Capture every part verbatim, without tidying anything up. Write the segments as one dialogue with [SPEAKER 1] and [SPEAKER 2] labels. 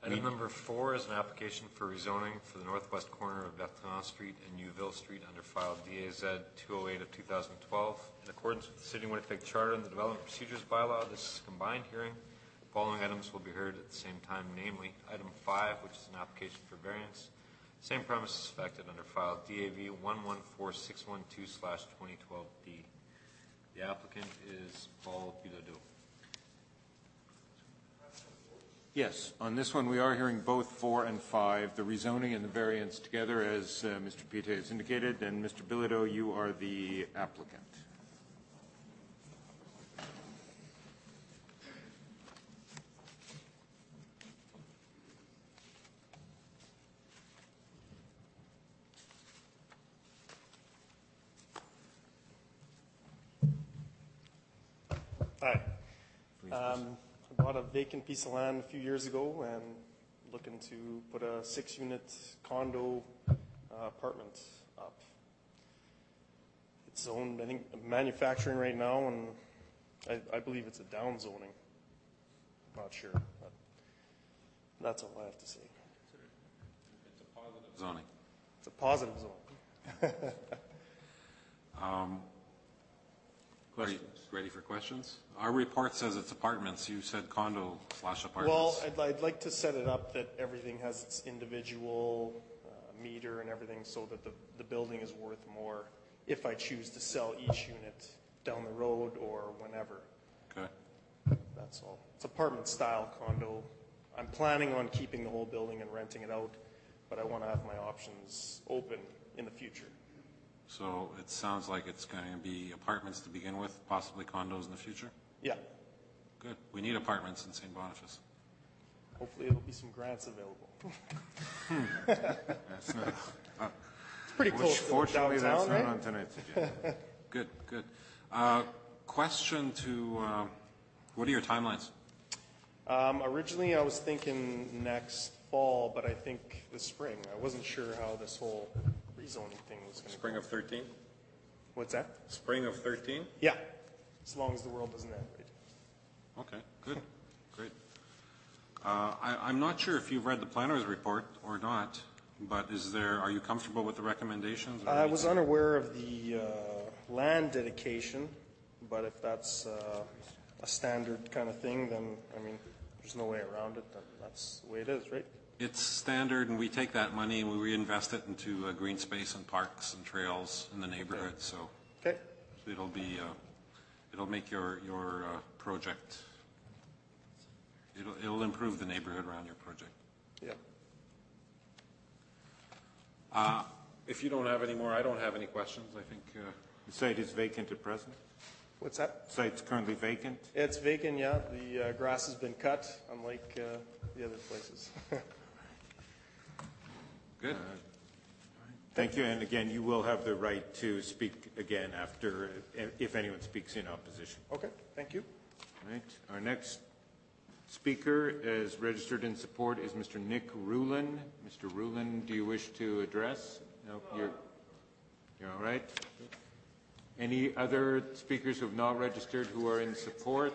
[SPEAKER 1] Item number four is an application for rezoning for the northwest corner of Bertrand Street and Newville Street under file D A Z two oh eight of two thousand twelve. In accordance with the City of Winnipeg Charter and the Development Procedures Bylaw, this is a combined hearing. The following items will be heard at the same time, namely item five, which is an application for variance. Same premises affected under file D A V one one four six one two slash twenty twelve D. The applicant is Paul Bilodeau.
[SPEAKER 2] Yes, on this one we are hearing both four and five, the rezoning and the variance together, as uh, Mister Pite has indicated. And Mister Bilodeau, you are the applicant.
[SPEAKER 3] Hi. Um, I bought a vacant piece of land a few years ago and looking to put a six-unit condo uh, apartment up. It's zoned, I think, manufacturing right now, and I, I believe it's a down zoning. Not sure, but that's all I have to say.
[SPEAKER 4] It's a positive zoning.
[SPEAKER 3] It's a positive zoning.
[SPEAKER 4] um, Are you ready for questions? Our report says it's apartments. You said condo slash apartments.
[SPEAKER 3] Well, I'd, I'd like to set it up that everything has its individual uh, meter and everything so that the, the building is worth more if I choose to sell each unit down the road or whenever.
[SPEAKER 4] Okay.
[SPEAKER 3] That's all. It's apartment style condo. I'm planning on keeping the whole building and renting it out, but I want to have my options open in the future.
[SPEAKER 4] So it sounds like it's going to be apartments to begin with, possibly condos in the future?
[SPEAKER 3] Yeah.
[SPEAKER 4] Good. We need apartments in Saint Boniface.
[SPEAKER 3] Hopefully there'll be some grants available.
[SPEAKER 2] That's not, uh,
[SPEAKER 3] It's pretty
[SPEAKER 2] which,
[SPEAKER 3] close
[SPEAKER 2] fortunately,
[SPEAKER 3] to downtown,
[SPEAKER 2] that's
[SPEAKER 3] right?
[SPEAKER 2] not on tonight's agenda.
[SPEAKER 4] Good, good. Uh, question to, uh, what are your timelines?
[SPEAKER 3] Um, originally I was thinking next fall, but I think this spring. I wasn't sure how this whole rezoning thing was going to
[SPEAKER 4] Spring
[SPEAKER 3] go.
[SPEAKER 4] of thirteen?
[SPEAKER 3] What's that?
[SPEAKER 4] Spring of thirteen?
[SPEAKER 3] Yeah, as long as the world doesn't end, right?
[SPEAKER 4] Okay, good, great. Uh, I, I'm not sure if you've read the planner's report or not, but is there, are you comfortable with the recommendations? or
[SPEAKER 3] I was
[SPEAKER 4] anything?
[SPEAKER 3] unaware of the uh, land dedication, but if that's uh, a standard kind of thing, then, I mean, there's no way around it, then that's the way it is, right?
[SPEAKER 4] It's standard, and we take that money and we reinvest it into uh, green space and parks and trails in the neighborhood. So
[SPEAKER 3] Okay.
[SPEAKER 4] it'll be, uh, it'll make your your uh, project. It'll it'll improve the neighborhood around your project.
[SPEAKER 3] Yeah.
[SPEAKER 4] Uh, if you don't have any more, I don't have any questions. I think. Uh,
[SPEAKER 2] The site is vacant at present?
[SPEAKER 3] What's that?
[SPEAKER 2] Site's currently vacant?
[SPEAKER 3] It's vacant, yeah. The uh, grass has been cut, unlike uh, the other places.
[SPEAKER 4] good.
[SPEAKER 2] Thank you, and again, you will have the right to speak again after, if anyone speaks in opposition.
[SPEAKER 3] Okay, thank you.
[SPEAKER 2] All right. Our next speaker is registered in support is Mister Nick Rulin. Mister Rulin, do you wish to address? No, you're, you're all right. Any other speakers who have not registered who are in support?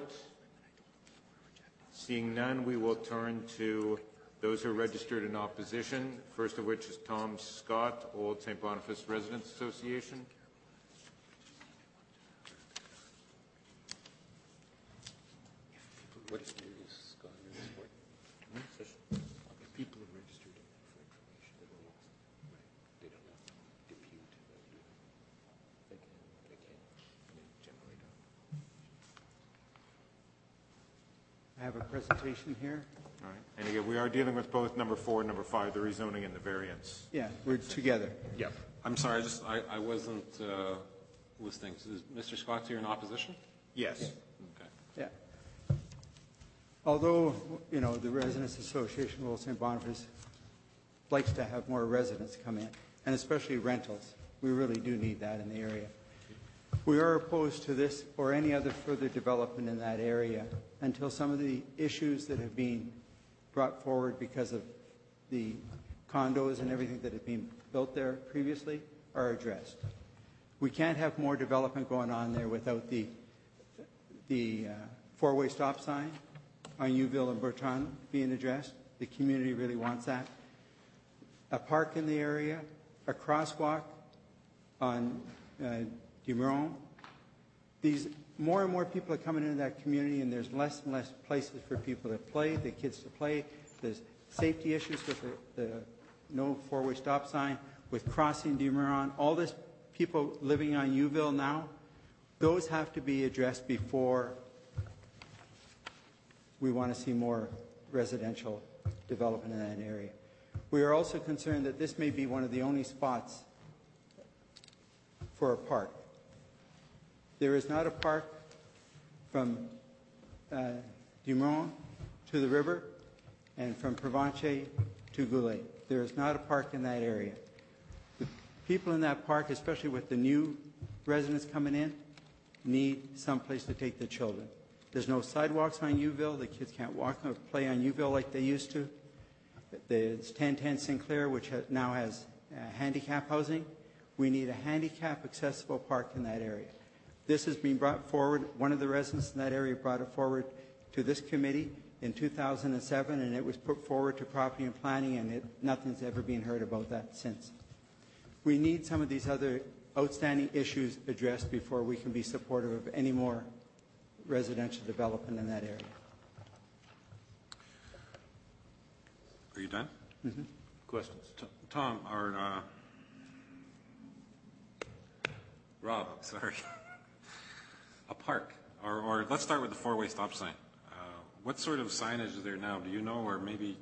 [SPEAKER 2] Seeing none, we will turn to those who are registered in opposition, first of which is Tom Scott, Old Saint Boniface Residents Association.
[SPEAKER 4] What is Scott in support?
[SPEAKER 5] People are registered for information. They don't know. They don't know. Depute. They can. They can. And then generate up.
[SPEAKER 6] I have a presentation here.
[SPEAKER 2] All right. And again, we are dealing with both number four and number five, the rezoning and the variance.
[SPEAKER 6] Yeah, we're together.
[SPEAKER 2] Yep.
[SPEAKER 4] I'm sorry. I just I, I wasn't uh, listening. Is Mister Scott here in opposition?
[SPEAKER 2] Yes.
[SPEAKER 4] Okay.
[SPEAKER 6] Yeah. Although, you know, the Residents Association of Old Saint Boniface likes to have more residents come in, and especially rentals. We really do need that in the area. We are opposed to this or any other further development in that area until some of the issues that have been brought forward because of the condos and everything that have been built there previously are addressed. We can't have more development going on there without the, the uh, four-way stop sign on Newville and Bertrand being addressed. The community really wants that. A park in the area, a crosswalk on uh, Demeron. These more and more people are coming into that community, and there's less and less places for people to play, the kids to play. There's safety issues with the, the no four-way stop sign, with crossing Demeron. All this people living on Uville now, those have to be addressed before we want to see more residential development in that area. We are also concerned that this may be one of the only spots for a park. There is not a park from uh, Demeron to the river and from Provencher to Goulet. There is not a park in that area. The people in that park, especially with the new residents coming in, need some place to take the children. There's no sidewalks on Uville. The kids can't walk or play on Uville like they used to. There's ten ten Sinclair, which ha now has uh, handicap housing. We need a handicap accessible park in that area. This has been brought forward. One of the residents in that area brought it forward to this committee in two thousand seven, and it was put forward to property and planning, and it, nothing's ever been heard about that since. We need some of these other outstanding issues addressed before we can be supportive of any more residential development in that area.
[SPEAKER 4] Are you done?
[SPEAKER 2] Mm-hmm. Questions?
[SPEAKER 4] T Tom, or uh, Rob, sorry. A park, or, or let's start with the four-way stop sign. Uh, what sort of signage is there now? Do you know, or maybe?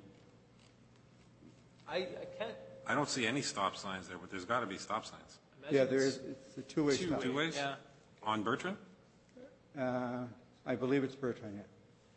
[SPEAKER 7] I, I can't.
[SPEAKER 4] I don't see any stop signs there, but there's got to be stop signs.
[SPEAKER 6] Yeah, there is. It's a two-way
[SPEAKER 7] Two
[SPEAKER 6] stop.
[SPEAKER 4] Two ways?
[SPEAKER 7] Yeah.
[SPEAKER 4] On Bertrand?
[SPEAKER 6] Uh, I believe it's Bertrand, yeah.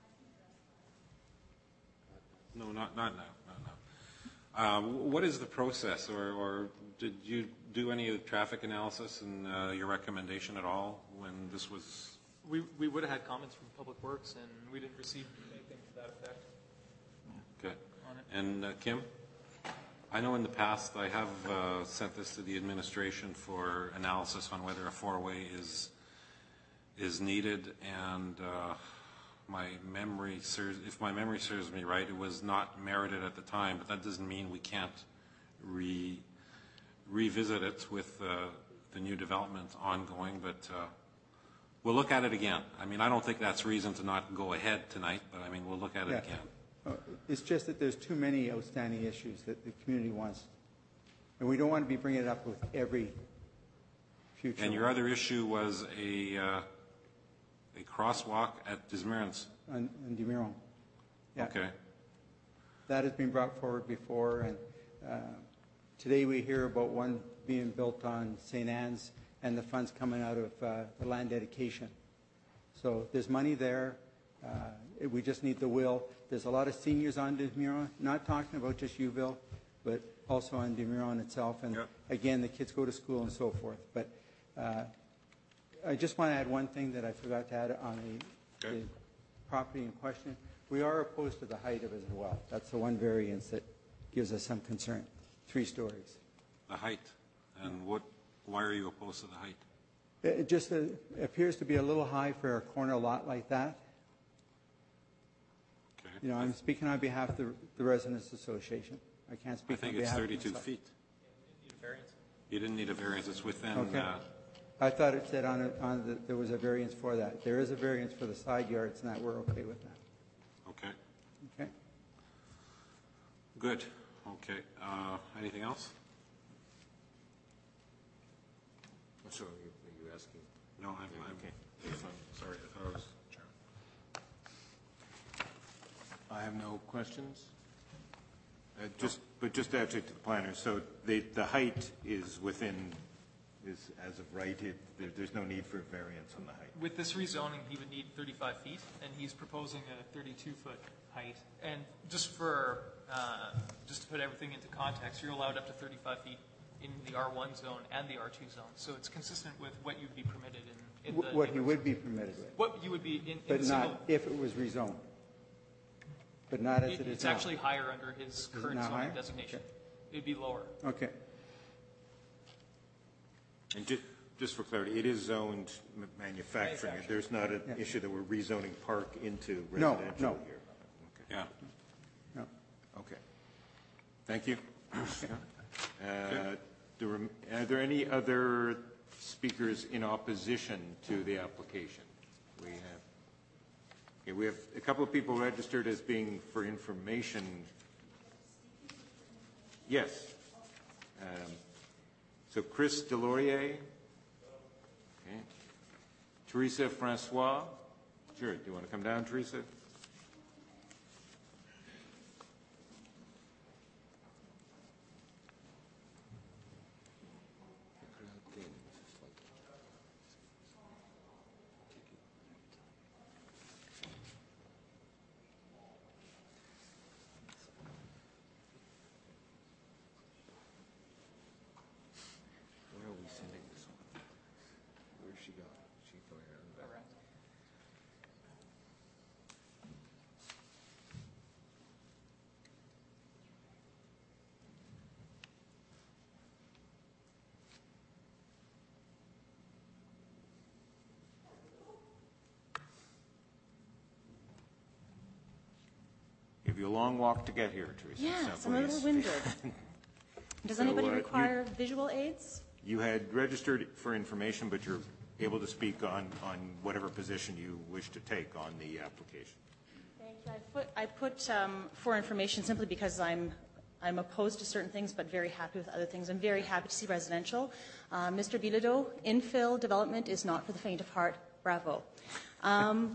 [SPEAKER 4] No, not not now. Not now. Uh, what is the process, or, or did you do any of the traffic analysis and uh, your recommendation at all when this was?
[SPEAKER 7] We, we would have had comments from Public Works, and we didn't receive anything to that effect.
[SPEAKER 4] Okay.
[SPEAKER 7] On it.
[SPEAKER 4] And uh, Kim, I know in the past I have uh, sent this to the administration for analysis on whether a four-way is is needed, and uh, my memory serves, if my memory serves me right, it was not merited at the time, but that doesn't mean we can't re revisit it with uh, the new development ongoing, but uh, we'll look at it again. I mean, I don't think that's reason to not go ahead tonight, but I mean, we'll look at it
[SPEAKER 6] Yeah.
[SPEAKER 4] again.
[SPEAKER 6] Uh, It's just that there's too many outstanding issues that the community wants. And we don't want to be bringing it up with every future.
[SPEAKER 4] And your other issue was a, uh, a crosswalk at Dismerance.
[SPEAKER 6] On, on Demeron. Yeah.
[SPEAKER 4] Okay.
[SPEAKER 6] That has been brought forward before, and uh, today we hear about one being built on Saint Anne's and the funds coming out of uh, the land dedication. So there's money there. Uh, it- we just need the will. There's a lot of seniors on Demeron, not talking about just Uville, but also on Demeron itself. And
[SPEAKER 4] Yep.
[SPEAKER 6] again, the kids go to school and so forth. But uh, I just want to add one thing that I forgot to add on the,
[SPEAKER 4] Okay.
[SPEAKER 6] the property in question. We are opposed to the height of it as well. That's the one variance that gives us some concern. Three stories.
[SPEAKER 4] The height. And what, why are you opposed to the height?
[SPEAKER 6] It it just uh, appears to be a little high for a corner lot like that.
[SPEAKER 4] Okay.
[SPEAKER 6] You know, I'm speaking on behalf of the, the Residents Association. I can't
[SPEAKER 4] I
[SPEAKER 6] speak on
[SPEAKER 4] think it's
[SPEAKER 6] behalf of
[SPEAKER 4] thirty-two
[SPEAKER 6] myself.
[SPEAKER 4] feet.
[SPEAKER 7] Need a variance.
[SPEAKER 4] You didn't need a variance. It's within,
[SPEAKER 6] Okay.
[SPEAKER 4] uh,
[SPEAKER 6] I thought it said on it, on the, there was a variance for that. There is a variance for the side yards, and that we're okay with that.
[SPEAKER 4] okay.
[SPEAKER 6] Okay?
[SPEAKER 4] Good. Okay. Uh, anything else?
[SPEAKER 5] So are you, are you asking?
[SPEAKER 4] No, I'm, I'm,
[SPEAKER 5] Okay.
[SPEAKER 4] I'm sorry. I thought I was.
[SPEAKER 2] I have no questions. Uh, Just, but just to add to the planner, so the, the height is within, is as of right, it, there, there's no need for a variance on the height.
[SPEAKER 7] With this rezoning, he would need thirty-five feet, and he's proposing a thirty-two foot height. And just for, uh, just to put everything into context, you're allowed up to thirty-five feet in the R one zone and the R two zone. So it's consistent with what you'd be permitted in, in the.
[SPEAKER 6] Wh- What he would be permitted with,
[SPEAKER 7] What you would be in, in
[SPEAKER 6] but
[SPEAKER 7] the single.
[SPEAKER 6] not if it was rezoned. But not as
[SPEAKER 7] It-
[SPEAKER 6] it is
[SPEAKER 7] It's
[SPEAKER 6] now.
[SPEAKER 7] actually higher under his
[SPEAKER 6] it
[SPEAKER 7] current
[SPEAKER 6] now
[SPEAKER 7] zoning
[SPEAKER 6] higher?
[SPEAKER 7] designation.
[SPEAKER 6] Okay.
[SPEAKER 7] It'd be lower.
[SPEAKER 6] Okay.
[SPEAKER 2] And ju- just for clarity, it is zoned m- manufacturing.
[SPEAKER 7] Manufacturing.
[SPEAKER 2] There's not an
[SPEAKER 6] Yeah.
[SPEAKER 2] issue that we're rezoning park into
[SPEAKER 6] No,
[SPEAKER 2] residential
[SPEAKER 6] no.
[SPEAKER 2] here.
[SPEAKER 4] Yeah.
[SPEAKER 6] No.
[SPEAKER 2] Thank you. Uh, the rem- Are there any other speakers in opposition to the application? We have, okay, we have a couple of people registered as being for information. Yes. Um, so Chris Delorier. Okay. Teresa Francois. Sure. Do you want to come down, Teresa?
[SPEAKER 5] Where are we sending this one? Where's she going? She going around the back?
[SPEAKER 2] Give you a long walk to get here, Teresa.
[SPEAKER 8] Yes,
[SPEAKER 2] so
[SPEAKER 8] I'm a little
[SPEAKER 2] please-
[SPEAKER 8] winded. Does
[SPEAKER 2] So,
[SPEAKER 8] anybody
[SPEAKER 2] uh, you-
[SPEAKER 8] require visual aids?
[SPEAKER 2] You had registered for information, but you're able to speak on, on whatever position you wish to take on the application.
[SPEAKER 8] Thank you. I put, I put um, for information simply because I'm, I'm opposed to certain things, but very happy with other things. I'm very happy to see residential. Uh, Mister Bilodeau, infill development is not for the faint of heart. Bravo. Um,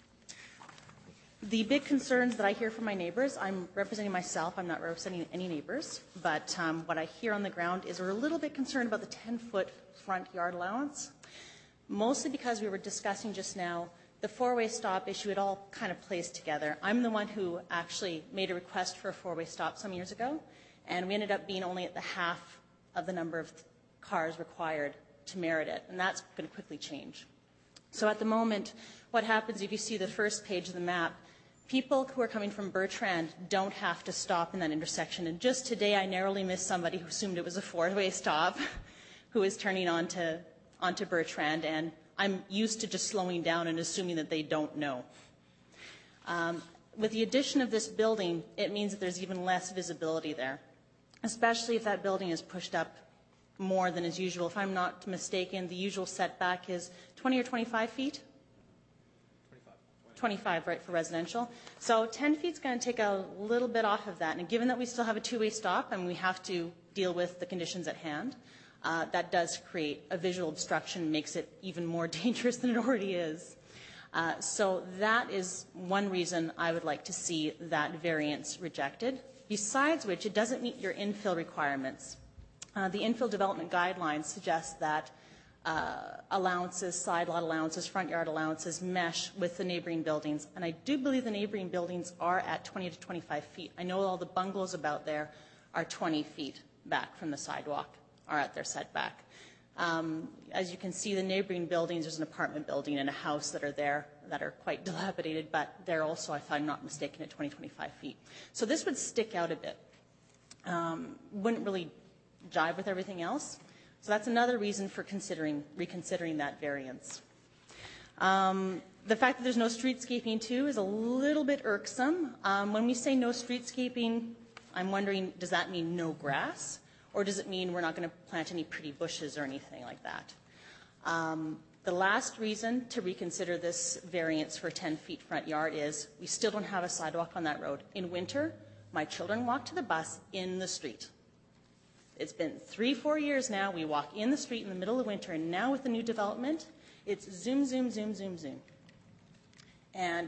[SPEAKER 8] The big concerns that I hear from my neighbors, I'm representing myself, I'm not representing any neighbors, but um, what I hear on the ground is we're a little bit concerned about the ten-foot front yard allowance, mostly because we were discussing just now the four-way stop issue. It all kind of plays together. I'm the one who actually made a request for a four-way stop some years ago, and we ended up being only at the half of the number of cars required to merit it, and that's going to quickly change. So at the moment, what happens if you see the first page of the map, people who are coming from Bertrand don't have to stop in that intersection. And just today, I narrowly missed somebody who assumed it was a four-way stop, who is turning onto, onto Bertrand, and I'm used to just slowing down and assuming that they don't know. Um, with the addition of this building, it means that there's even less visibility there, especially if that building is pushed up more than is usual. If I'm not mistaken, the usual setback is twenty or twenty-five feet? twenty-five, right, for residential. So ten feet is going to take a little bit off of that. And given that we still have a two-way stop and we have to deal with the conditions at hand, uh, that does create a visual obstruction, makes it even more dangerous than it already is. Uh, so that is one reason I would like to see that variance rejected. Besides which, it doesn't meet your infill requirements. Uh, the infill development guidelines suggest that Uh, allowances, side lot allowances, front yard allowances mesh with the neighboring buildings. And I do believe the neighboring buildings are at twenty to twenty-five feet. I know all the bungalows about there are twenty feet back from the sidewalk, are at their setback. Um, as you can see, the neighboring buildings, there's an apartment building and a house that are there that are quite dilapidated, but they're also, if I'm not mistaken, at twenty, twenty-five feet. So this would stick out a bit. Um, wouldn't really jive with everything else. So that's another reason for considering, reconsidering that variance. Um, the fact that there's no streetscaping, too, is a little bit irksome. Um, when we say no streetscaping, I'm wondering, does that mean no grass? Or does it mean we're not going to plant any pretty bushes or anything like that? Um, the last reason to reconsider this variance for ten feet front yard is we still don't have a sidewalk on that road. In winter, my children walk to the bus in the street. It's been three, four years now. We walk in the street in the middle of winter, and now with the new development, it's zoom, zoom, zoom, zoom, zoom. And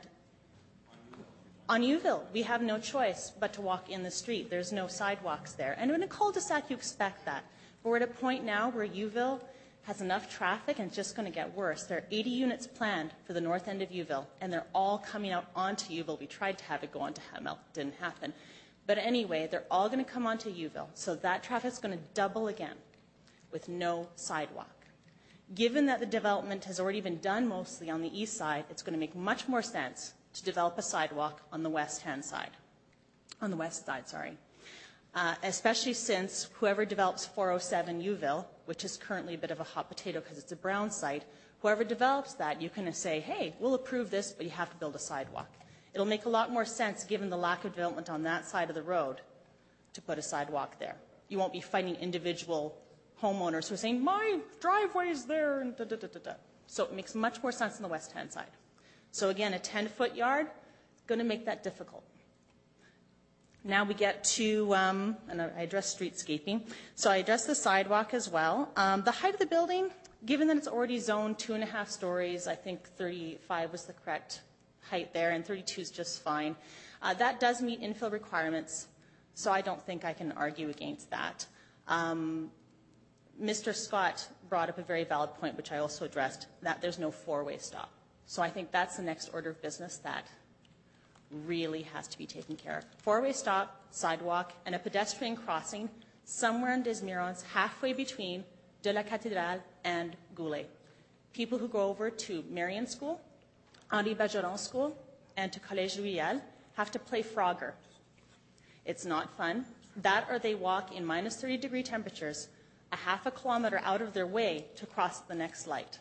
[SPEAKER 8] on Uville, we have no choice but to walk in the street. There's no sidewalks there. And in a cul-de-sac, you expect that. But we're at a point now where Uville has enough traffic, and it's just going to get worse. There are eighty units planned for the north end of Uville, and they're all coming out onto Uville. We tried to have it go onto Hamel. It didn't happen. But anyway, they're all going to come onto Uville, so that traffic's going to double again with no sidewalk. Given that the development has already been done mostly on the east side, it's going to make much more sense to develop a sidewalk on the west-hand side, on the west side, sorry. Uh, especially since whoever develops four oh seven Uville, which is currently a bit of a hot potato because it's a brown site, whoever develops that, you can say, hey, we'll approve this, but you have to build a sidewalk. It'll make a lot more sense, given the lack of development on that side of the road, to put a sidewalk there. You won't be fighting individual homeowners who are saying, my driveway is there, and da, da, da, da, da. So it makes much more sense on the west-hand side. So again, a ten-foot yard is going to make that difficult. Now we get to, um, and I address streetscaping. So I address the sidewalk as well. Um, the height of the building, given that it's already zoned two and a half stories, I think thirty-five was the correct height there, and thirty-two is just fine. Uh, that does meet infill requirements, so I don't think I can argue against that. Um, Mister Scott brought up a very valid point, which I also addressed, that there's no four-way stop. So I think that's the next order of business that really has to be taken care of. Four-way stop, sidewalk, and a pedestrian crossing somewhere in Des Mirons, halfway between De la Cathédrale and Goulet. People who go over to Marion School, Henri Bergeron School, and to Collège Royal have to play Frogger. It's not fun. That or they walk in minus thirty degree temperatures a half a kilometer out of their way to cross the next light.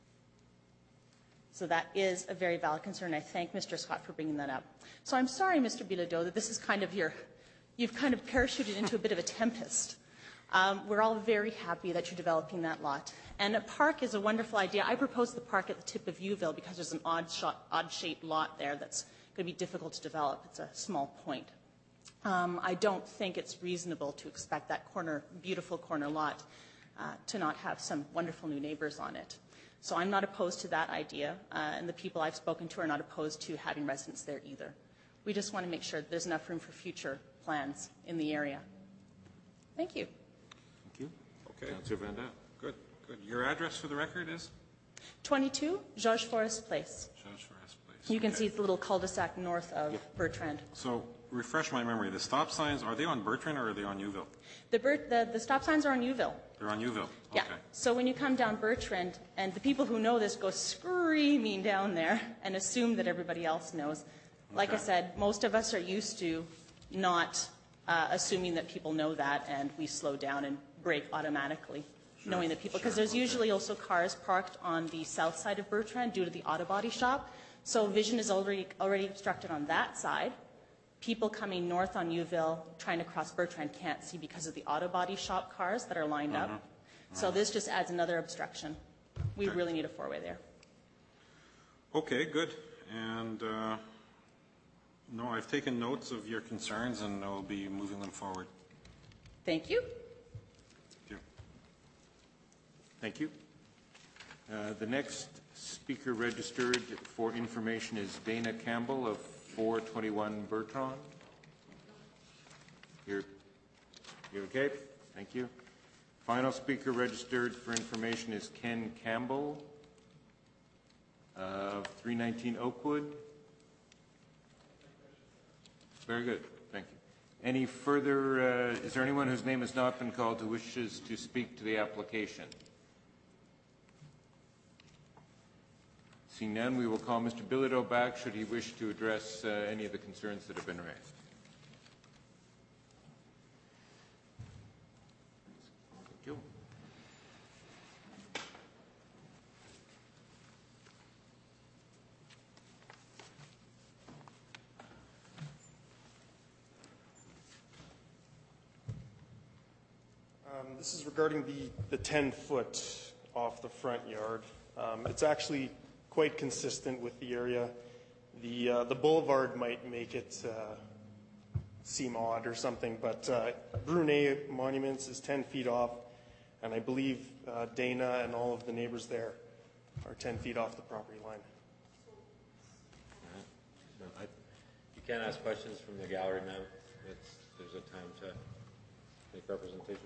[SPEAKER 8] So that is a very valid concern. I thank Mister Scott for bringing that up. So I'm sorry, Mister Bilodeau, that this is kind of your, you've kind of parachuted into a bit of a tempest. Um, we're all very happy that you're developing that lot. And a park is a wonderful idea. I proposed the park at the tip of Youville because there's an odd shot, odd-shaped lot there that's going to be difficult to develop. It's a small point. Um, I don't think it's reasonable to expect that corner, beautiful corner lot uh, to not have some wonderful new neighbors on it. So I'm not opposed to that idea, uh, and the people I've spoken to are not opposed to having residents there either. We just want to make sure that there's enough room for future plans in the area. Thank you.
[SPEAKER 2] Thank you.
[SPEAKER 4] Okay.
[SPEAKER 2] Councillor Van Dam.
[SPEAKER 4] Good, good. Your address for the record is?
[SPEAKER 8] twenty-two Georges Forest Place.
[SPEAKER 4] Georges Forest Place.
[SPEAKER 8] You can
[SPEAKER 4] Okay.
[SPEAKER 8] see the little cul-de-sac north of Bertrand.
[SPEAKER 4] So, refresh my memory. The stop signs, are they on Bertrand or are they on Youville?
[SPEAKER 8] The, Bert, the, the stop signs are on Youville.
[SPEAKER 4] They're on Youville?
[SPEAKER 8] Yeah.
[SPEAKER 4] Okay.
[SPEAKER 8] So when you come down Bertrand, and the people who know this go screaming down there and assume that everybody else knows. Like I
[SPEAKER 4] Okay.
[SPEAKER 8] said, most of us are used to not uh, assuming that people know that, and we slow down and brake automatically, knowing that people, because
[SPEAKER 4] Sure.
[SPEAKER 8] there's usually also cars parked on the south side of Bertrand due to the auto body shop. So vision is already already obstructed on that side. People coming north on Youville trying to cross Bertrand can't see because of the auto body shop cars that are lined
[SPEAKER 4] Mm-hmm.
[SPEAKER 8] up. So this just adds another obstruction. We
[SPEAKER 4] Okay.
[SPEAKER 8] really need a four-way there.
[SPEAKER 4] Okay, good. And, uh, no, I've taken notes of your concerns and I'll be moving them forward.
[SPEAKER 8] Thank you.
[SPEAKER 4] Thank you.
[SPEAKER 2] Thank you. Uh, The next speaker registered for information is Dana Campbell of four twenty-one Bertrand. You're, you're okay? Thank you. Final speaker registered for information is Ken Campbell of three nineteen Oakwood. Very good. Thank you. Any further, uh, is there anyone whose name has not been called who wishes to speak to the application? Seeing none, we will call Mister Bilodeau back should he wish to address uh, any of the concerns that have been raised. Thank you.
[SPEAKER 3] Um, This is regarding the, the ten-foot off the front yard. Um, It's actually quite consistent with the area. The, uh, the boulevard might make it uh, seem odd or something, but uh, Brunet Monuments is ten feet off, and I believe uh, Dana and all of the neighbors there are ten feet off the property line.
[SPEAKER 1] No, I- You can't ask questions from the gallery, ma'am. It's, there's a time to make representation.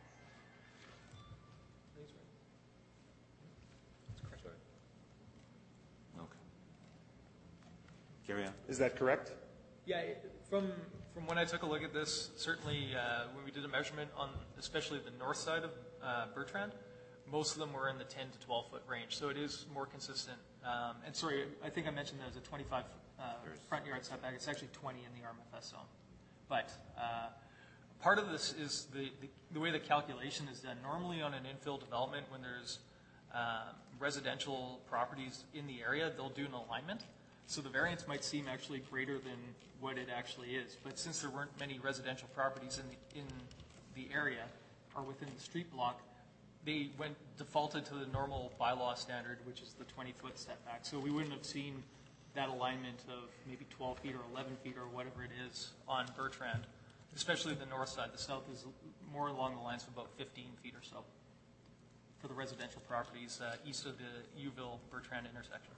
[SPEAKER 1] Sorry.
[SPEAKER 2] Okay. Carry on.
[SPEAKER 3] Is that correct?
[SPEAKER 7] Yeah, it- from, from when I took a look at this, certainly uh, when we did a measurement on especially the north side of uh, Bertrand, most of them were in the ten to twelve foot range, so it is more consistent. Um, and sorry, I think I mentioned there's a twenty-five uh, front yard setback. It's actually twenty in the R M F S zone. But uh, part of this is the, the, the way the calculation is done. Normally on an infill development, when there's um, residential properties in the area, they'll do an alignment. So the variance might seem actually greater than what it actually is. But since there weren't many residential properties in the, in the area or within the street block, they went defaulted to the normal bylaw standard, which is the twenty-foot setback. So we wouldn't have seen that alignment of maybe twelve feet or eleven feet or whatever it is on Bertrand, especially the north side. The south is more along the lines of about fifteen feet or so for the residential properties uh, east of the Uville-Bertrand intersection,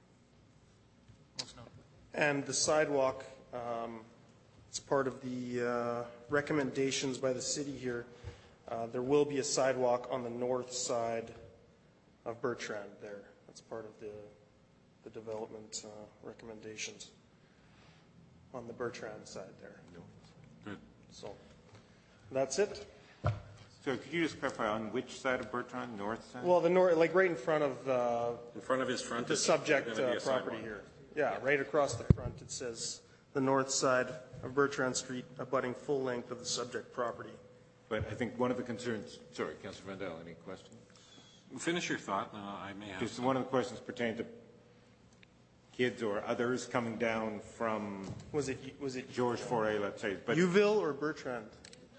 [SPEAKER 7] most notably.
[SPEAKER 3] And the sidewalk, um, it's part of the uh, recommendations by the city here. Uh, there will be a sidewalk on the north side of Bertrand there. That's part of the, the development uh, recommendations on the Bertrand side there.
[SPEAKER 4] Good.
[SPEAKER 3] So that's it.
[SPEAKER 2] So could you just clarify on which side of Bertrand, north side?
[SPEAKER 3] Well, the north, like right in front of uh,
[SPEAKER 4] In front of his frontage.
[SPEAKER 3] the subject
[SPEAKER 4] there's gonna be
[SPEAKER 3] uh,
[SPEAKER 4] a
[SPEAKER 3] property
[SPEAKER 4] sidewalk.
[SPEAKER 3] here. Yeah, right across the front, it says the north side of Bertrand Street abutting full length of the subject property.
[SPEAKER 2] But I think one of the concerns, sorry, Councilor Vandal, any questions?
[SPEAKER 4] Finish your thought. Uh, I may have.
[SPEAKER 2] Just one of the questions pertained to kids or others coming down from
[SPEAKER 3] Was it, was it
[SPEAKER 2] George Foray, let's say. But
[SPEAKER 3] Uville or Bertrand?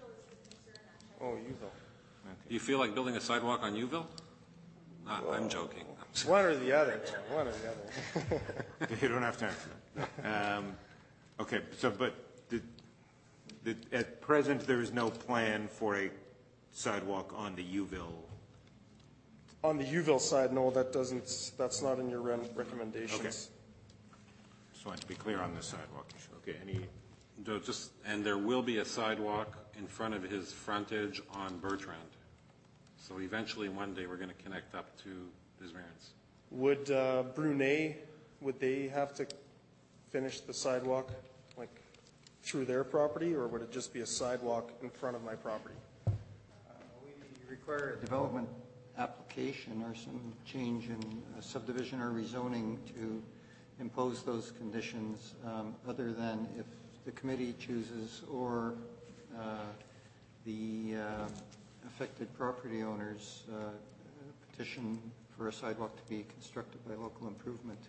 [SPEAKER 3] Oh, Uville.
[SPEAKER 4] Do you feel like building a sidewalk on Uville? Not, I'm joking.
[SPEAKER 3] One or the other, one or the other.
[SPEAKER 2] you don't have to answer that. Um, okay, so but the, the, at present there is no plan for a sidewalk on the Uville.
[SPEAKER 3] On the Uville side, no, that doesn't, that's not in your re- recommendations.
[SPEAKER 2] Okay. Just wanted to be clear on the sidewalk issue. Okay, any,
[SPEAKER 4] No, just, and there will be a sidewalk in front of his frontage on Bertrand. So eventually, one day, we're going to connect up to his variance.
[SPEAKER 3] Would uh, Brunet, would they have to finish the sidewalk, like, through their property, or would it just be a sidewalk in front of my property?
[SPEAKER 9] We require a development application or some change in uh, subdivision or rezoning to impose those conditions, um, other than if the committee chooses or uh, the uh, affected property owners uh, petition for a sidewalk to be constructed by local improvement.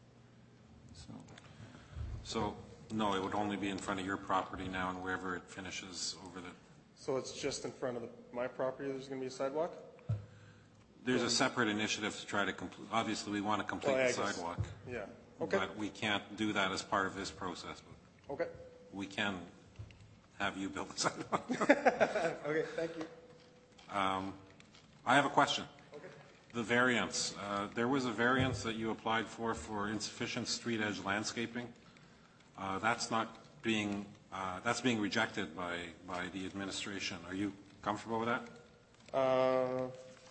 [SPEAKER 9] So,
[SPEAKER 4] So, no, it would only be in front of your property now and wherever it finishes over the...
[SPEAKER 3] So it's just in front of the, my property there's going to be a sidewalk?
[SPEAKER 4] There's a separate initiative to try to complete, obviously, we want to complete
[SPEAKER 3] Well, I
[SPEAKER 4] the
[SPEAKER 3] guess-
[SPEAKER 4] sidewalk.
[SPEAKER 3] Yeah, okay,
[SPEAKER 4] But we can't do that as part of this process. But
[SPEAKER 3] okay.
[SPEAKER 4] we can have you build the sidewalk.
[SPEAKER 3] Okay, thank you.
[SPEAKER 4] I have a question. The variance, uh, there was a variance that you applied for for insufficient street edge landscaping. Uh, that's not being, uh, that's being rejected by, by the administration. Are you comfortable with that?
[SPEAKER 3] Uh,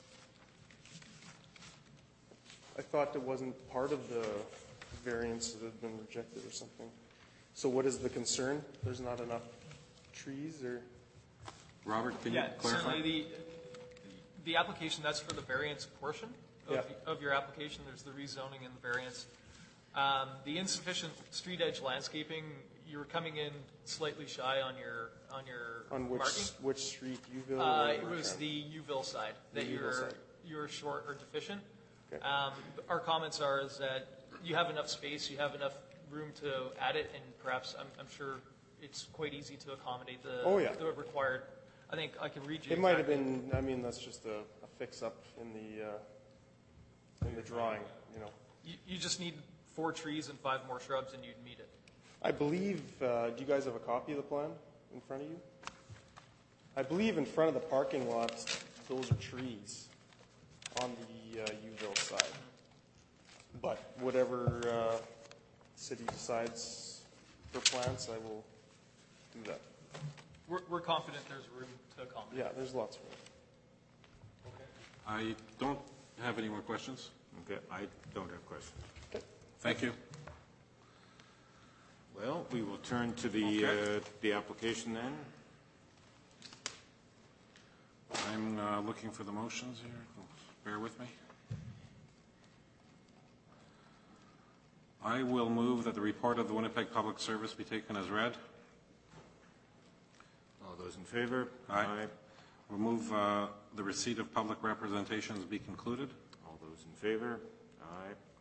[SPEAKER 3] I thought it wasn't part of the variance that had been rejected or something. So what is the concern? There's not enough trees or?
[SPEAKER 4] Robert, can
[SPEAKER 7] Yeah,
[SPEAKER 4] you clarify?
[SPEAKER 7] certainly the, the application, that's for the variance portion of,
[SPEAKER 3] Yeah.
[SPEAKER 7] of your application. There's the rezoning and the variance. Um, the insufficient street edge landscaping, you were coming in slightly shy on your, on your
[SPEAKER 3] On which,
[SPEAKER 7] marking.
[SPEAKER 3] which street, Uville?
[SPEAKER 7] Uh,
[SPEAKER 3] or
[SPEAKER 7] it was
[SPEAKER 3] Bertrand?
[SPEAKER 7] the Uville side
[SPEAKER 3] The
[SPEAKER 7] that
[SPEAKER 3] Uville
[SPEAKER 7] you're,
[SPEAKER 3] side.
[SPEAKER 7] you're short or deficient.
[SPEAKER 3] Okay.
[SPEAKER 7] Um, our comments are is that you have enough space, you have enough room to add it, and perhaps, I'm, I'm sure it's quite easy to accommodate the,
[SPEAKER 3] Oh, yeah.
[SPEAKER 7] the required, I think I can read you.
[SPEAKER 3] It might have
[SPEAKER 7] exactly.
[SPEAKER 3] been, I mean, that's just a, a fix-up in the, uh, in the drawing, you know.
[SPEAKER 7] You, you just need four trees and five more shrubs and you'd meet it.
[SPEAKER 3] I believe, uh, do you guys have a copy of the plan in front of you? I believe in front of the parking lot, those are trees on the uh, Uville side. But whatever uh, city decides for plants, I will do that.
[SPEAKER 7] We're, we're confident there's room to accommodate.
[SPEAKER 3] Yeah, there's lots of room.
[SPEAKER 4] I don't have any more questions.
[SPEAKER 2] okay, I don't have questions.
[SPEAKER 4] Thank you.
[SPEAKER 2] Well, we will turn to the,
[SPEAKER 4] Okay.
[SPEAKER 2] uh, the application then.
[SPEAKER 4] I'm uh, looking for the motions here. Bear with me. I will move that the report of the Winnipeg Public Service be taken as read.
[SPEAKER 2] All those in favor?
[SPEAKER 4] Aye. We'll move uh, the receipt of public representations be concluded.
[SPEAKER 2] All those in favor? Aye.